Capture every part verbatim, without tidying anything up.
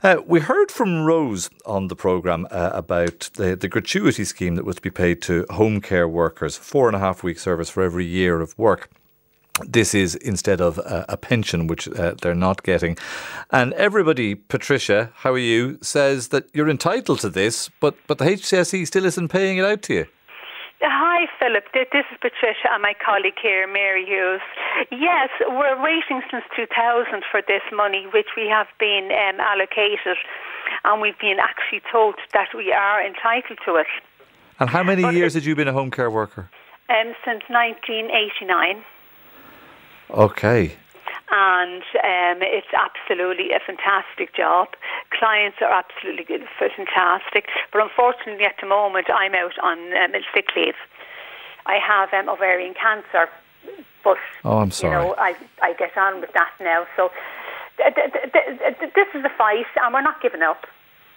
Uh, we heard from Rose on the programme uh, about the, the gratuity scheme that was to be paid to home care workers, four and a half week service for every year of work. This is instead of a, a pension, which uh, they're not getting. And everybody, Patricia, how are you, says that you're entitled to this, but, but the H C S E still isn't paying it out to you. Hi, Philip. This is Patricia and my colleague here, Mary Hughes. Yes, we're waiting since two thousand for this money, which we have been um, allocated, and we've been actually told that we are entitled to it. And how many but years had you been a home care worker? Um, since nineteen eighty-nine. Okay. And um, it's absolutely a fantastic job. Clients are absolutely good, fantastic. But unfortunately, at the moment, I'm out on um, sick leave. I have um, ovarian cancer, but oh, I'm sorry. You know, I I get on with that now. So th- th- th- th- this is the fight, and we're not giving up.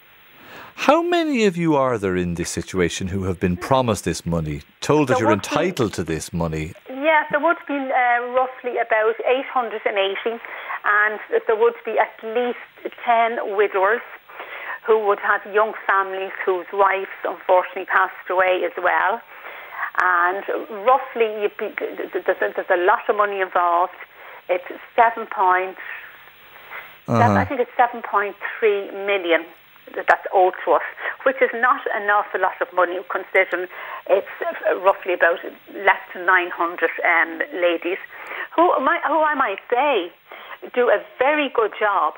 How many of you are there in this situation who have been promised this money, told that there you're entitled be, to this money? Yes, there would be uh, roughly about eight hundred eighty, and there would be at least ten widowers who would have young families whose wives unfortunately passed away as well. And roughly, you'd be, there's, a, there's a lot of money involved. It's seven point, uh-huh. seven, I think it's seven point three million. That's owed to us, which is not an awful lot of money considering it's roughly about less than nine hundred um, ladies who, who I might say do a very good job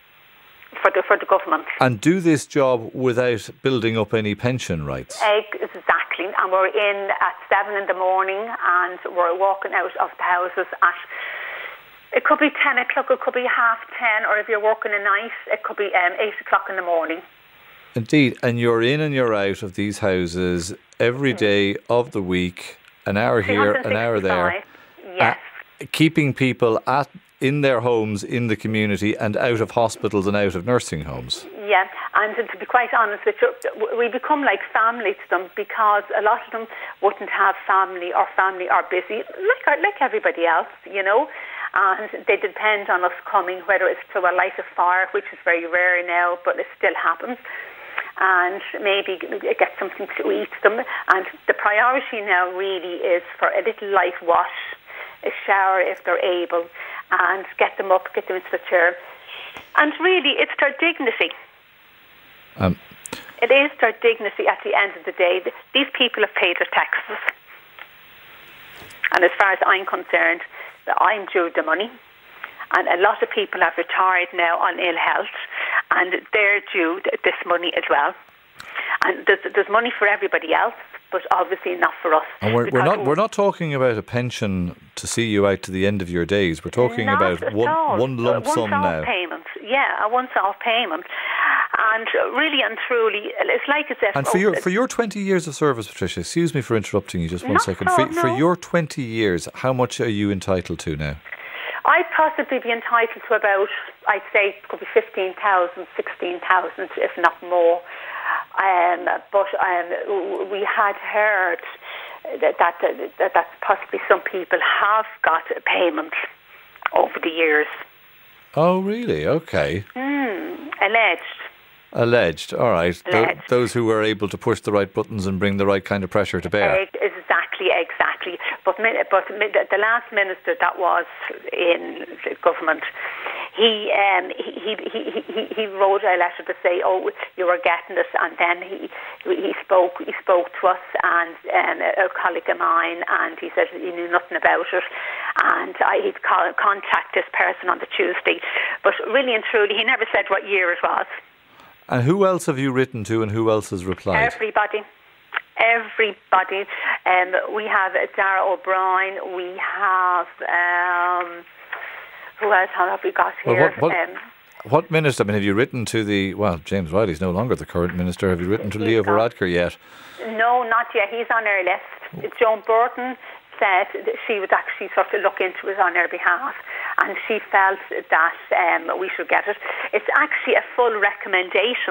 for the, for the government. And do this job without building up any pension rights. Exactly. And we're in at seven in the morning and we're walking out of the houses at, it could be ten o'clock, it could be half ten, or if you're working a night, it could be um, eight o'clock in the morning. Indeed, and you're in and you're out of these houses every day of the week, an hour here, an hour there. Yes. Uh, keeping people at in their homes, in the community, and out of hospitals and out of nursing homes. Yeah, and to be quite honest with you, we become like family to them because a lot of them wouldn't have family or family are busy, like, like everybody else, you know. And they depend on us coming, whether it's to a light of fire, which is very rare now, but it still happens, and maybe get something to eat them. And the priority now really is for a little light wash, a shower if they're able, and get them up, get them into the chair. And really, it's their dignity. Um. It is their dignity at the end of the day. These people have paid their taxes. And as far as I'm concerned, I'm due the money, and a lot of people have retired now on ill health, and they're due this money as well. And there's, there's money for everybody else, but obviously not for us. And we're, we're not we're not talking about a pension to see you out to the end of your days. We're talking about one all. one lump one sum now. Payment, yeah, a once-off payment, and really and truly, it's like as if. And for your for your twenty years of service, Patricia, excuse me for interrupting you just one not second. So, for, no. for your twenty years, how much are you entitled to now? I'd possibly be entitled to about, I'd say, it could be fifteen thousand, sixteen thousand, if not more. Um, but um, we had heard that, that, that, that possibly some people have got a payment over the years. Oh, really? Okay. Mm, alleged. Alleged, all right. Alleged. Th- those who were able to push the right buttons and bring the right kind of pressure to bear. Exactly, exactly. But, but the last minister that was in the government, he, um, he, he, he, he wrote a letter to say, oh, you were getting it, and then he he spoke he spoke to us and um, a colleague of mine, and he said he knew nothing about it, and I, he'd call, contact this person on the Tuesday. But really and truly, he never said what year it was. And who else have you written to, and who else has replied? Everybody. Everybody. Um, we have Dara O'Brien. We have... Um, who else have we got here? Well, what, what, um, what minister? I mean, have you written to the... Well, James Riley's no longer the current minister. Have you written to Leo Varadkar yet? No, not yet. He's on our list. Joan Burton said that she would actually sort of look into it on our behalf, and she felt that um, we should get it. It's actually a full recommendation.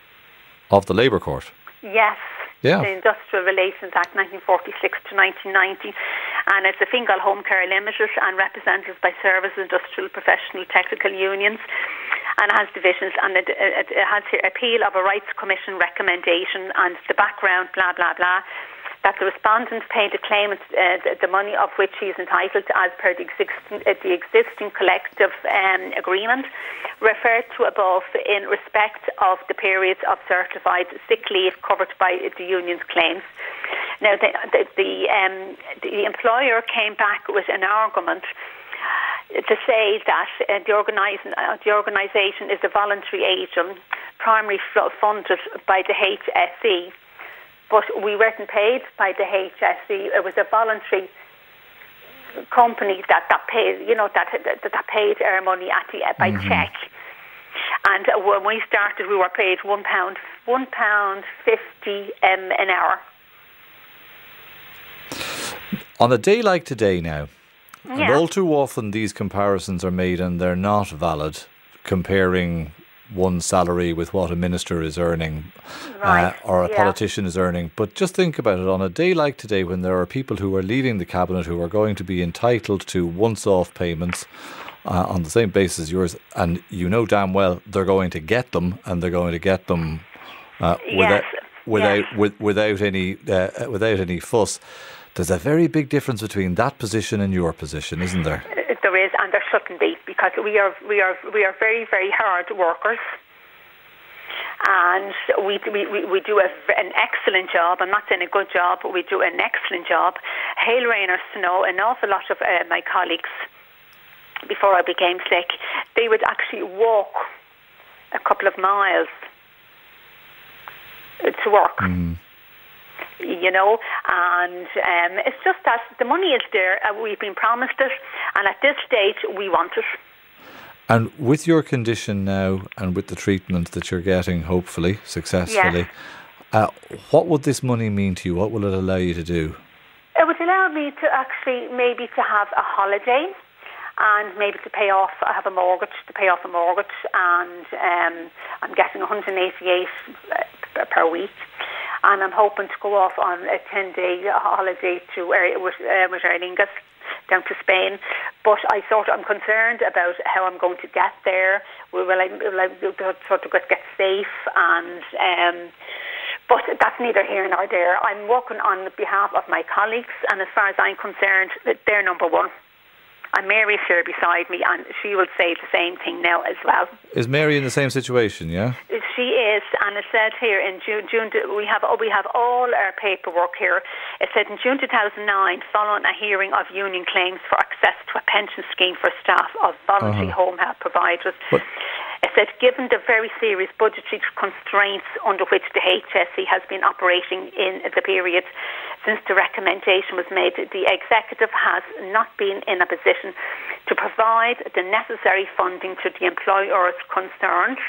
Of the Labour Court? Yes. Yeah. The Industrial Relations Act nineteen forty-six to nineteen ninety, and it's a Fingal Home Care Limited and representatives by service, industrial, professional, technical unions. and it has divisions, and it, it, it has here appeal of a Rights Commission recommendation and the background, blah, blah, blah, that the respondent paid the claimant uh, the, the money of which he is entitled to as per the existing, uh, the existing collective um, agreement referred to above in respect of the periods of certified sick leave covered by the union's claims. Now, the, the, the, um, the employer came back with an argument to say that uh, the, organize, uh, the organisation is a voluntary agent, primarily funded by the H S E. But we weren't paid by the H S E. It was a voluntary company that, that paid, you know, that, that that paid our money at the, by mm-hmm. cheque. And when we started, we were paid one pound, one pound fifty um, an hour. On a day like today now, yeah. and all too often these comparisons are made and they're not valid, comparing one salary with what a minister is earning right. uh, or a yeah. politician is earning. But just think about it, on a day like today when there are people who are leaving the cabinet who are going to be entitled to once-off payments uh, on the same basis as yours, and you know damn well they're going to get them, and they're going to get them uh, without yes. without yes. with, without any uh, without any fuss. There's a very big difference between that position and your position, isn't there? There is, and there shouldn't be, because we are we are we are very very hard workers, and we we we do a, an excellent job. I'm not saying a good job, but we do an excellent job. Hail, rain or snow, an awful lot of uh, my colleagues, before I became sick, they would actually walk a couple of miles to work. Mm. You know, and um, it's just that the money is there. Uh, we've been promised it, and at this stage, we want it. And with your condition now, and with the treatment that you're getting, hopefully successfully, yes. uh, what would this money mean to you? What will it allow you to do? It would allow me to actually maybe to have a holiday, and maybe to pay off. I have a mortgage to pay off a mortgage, and um, I'm getting one hundred eighty-eight per week. And I'm hoping to go off on a ten-day holiday to uh, with, uh, with Aer Lingus down to Spain. But I sort of, I'm concerned about how I'm going to get there. Will I, will I sort of get safe? And um, but that's neither here nor there. I'm working on behalf of my colleagues, and as far as I'm concerned, they're number one. And Mary's here beside me, and she will say the same thing now as well. Is Mary in the same situation, yeah? She is, and it said here in June, June we have oh, we have all our paperwork here. It said in June two thousand nine, following a hearing of union claims for access to a pension scheme for staff of voluntary uh-huh. home health providers. But it said, given the very serious budgetary constraints under which the H S E has been operating in the period since the recommendation was made, the executive has not been in a position to provide the necessary funding to the employers concerned.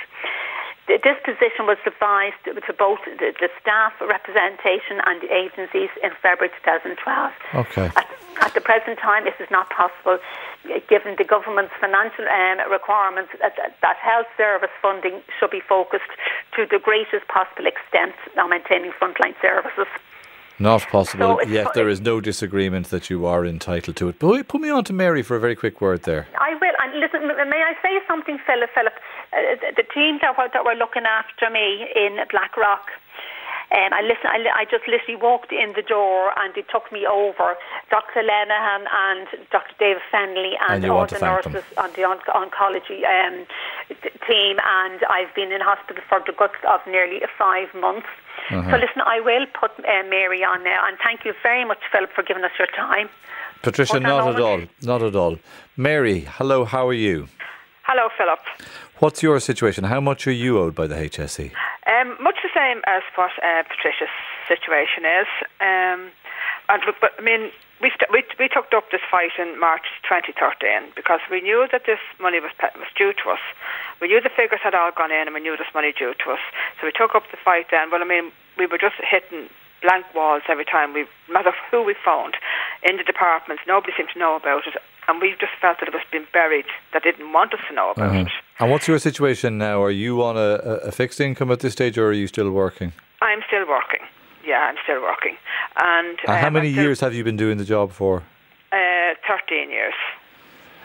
This position was devised to both the, the staff representation and the agencies in February twenty twelve. Okay. At, at the present time, this is not possible, given the government's financial um, requirements that, that health service funding should be focused to the greatest possible extent on maintaining frontline services. Not possible, so yet there is no disagreement that you are entitled to it. But put me on to Mary for a very quick word there. I will. And listen, may I say something, Philip? Philip, uh, the team that were, that were looking after me in Blackrock, um, I, listen, I, I just literally walked in the door and they took me over, Doctor Lenahan and Doctor David Fennelly and, and all the nurses on the on- oncology um, team, and I've been in hospital for the guts of nearly five months. Uh-huh. So listen, I will put uh, Mary on now, and thank you very much, Philip, for giving us your time. Patricia, Hold not at all, not at all. Mary, hello, how are you? Hello, Philip. What's your situation? How much are you owed by the H S E? Um, much the same as what uh, Patricia's situation is. Um, and look, but I mean, we, st- we we took up this fight in March twenty thirteen because we knew that this money was was due to us. We knew the figures had all gone in, and we knew this money due to us. So we took up the fight then. Well, I mean, we were just hitting blank walls every time. We, no matter who we found in the departments, nobody seemed to know about it, and we just felt that it was being buried. That didn't want us to know about uh-huh. it. And what's your situation now? Are you on a, a fixed income at this stage, or are you still working? I'm still working. Yeah, I'm still working. And, and how um, many still, years have you been doing the job for? Uh, thirteen years.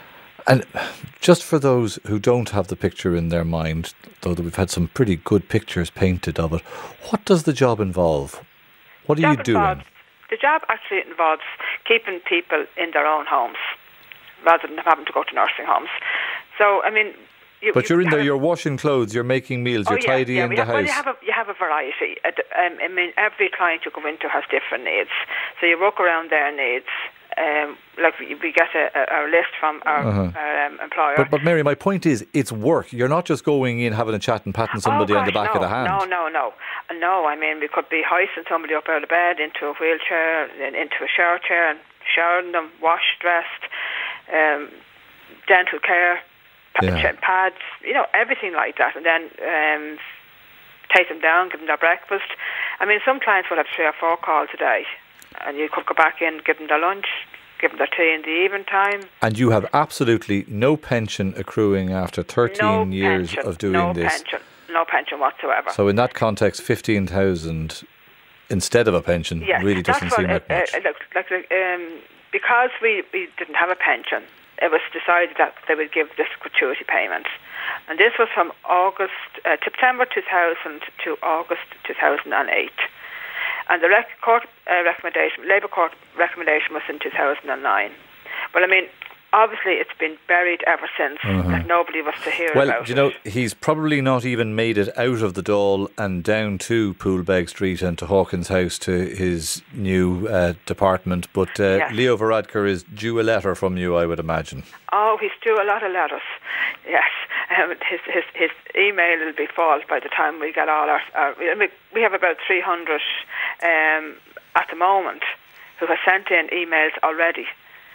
And just for those who don't have the picture in their mind, though that we've had some pretty good pictures painted of it, what does the job involve? What are you doing? Involves, the job actually involves keeping people in their own homes rather than having to go to nursing homes. So, I mean... You, but you're you in there, a, you're washing clothes, you're making meals, you're oh, yeah, tidying yeah, the have, house. Well, you have a, you have a variety. Um, I mean, every client you go into has different needs. So you work around their needs. Um, like we, we get a, a, a list from our, uh-huh. our um, employer. But, but Mary, my point is, it's work. You're not just going in, having a chat and patting somebody oh, gosh, on the back no, of the hand. No, no, no. No, I mean, we could be hoisting somebody up out of bed into a wheelchair, into a shower chair, and showering them, washed, dressed, um, dental care, yeah. pads, you know, everything like that. And then um, take them down, give them their breakfast. I mean, some clients will have three or four calls a day. And you could go back in, give them their lunch, give them their tea in the evening time. And you have absolutely no pension accruing after thirteen no years pension, of doing no this. Pension, no pension whatsoever. So in that context, fifteen thousand instead of a pension yes, really doesn't seem like uh, much. Uh, like, like, um, because we, we didn't have a pension, it was decided that they would give this gratuity payment. And this was from August, uh, September two thousand to August two thousand eight. And the rec- court uh, recommendation, Labour Court recommendation was in two thousand nine. But I mean, obviously it's been buried ever since, uh-huh. that nobody was to hear well, about it. Well, you know, he's probably not even made it out of the Dáil and down to Poolbeg Street and to Hawkins House to his new uh, department. But uh, yes. Leo Varadkar is due a letter from you, I would imagine. Oh, he's due a lot of letters. Yes. Um, his, his his email will be full by the time we get all our... our I mean, we have about three hundred um, at the moment who have sent in emails already.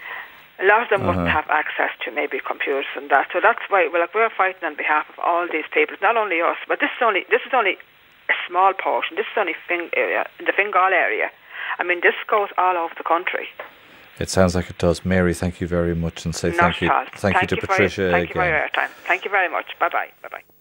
A lot of them uh-huh. wouldn't have access to maybe computers and that. So that's why well, like, we're fighting on behalf of all these people. Not only us, but this is only this is only a small portion. This is only Fing, uh, in the Fingal area. I mean, this goes all over the country. It sounds like it does. Mary, thank you very much, and say Not thank you, thank, thank you to you Patricia your, Thank again. you for your time. Thank you very much. Bye-bye. Bye-bye.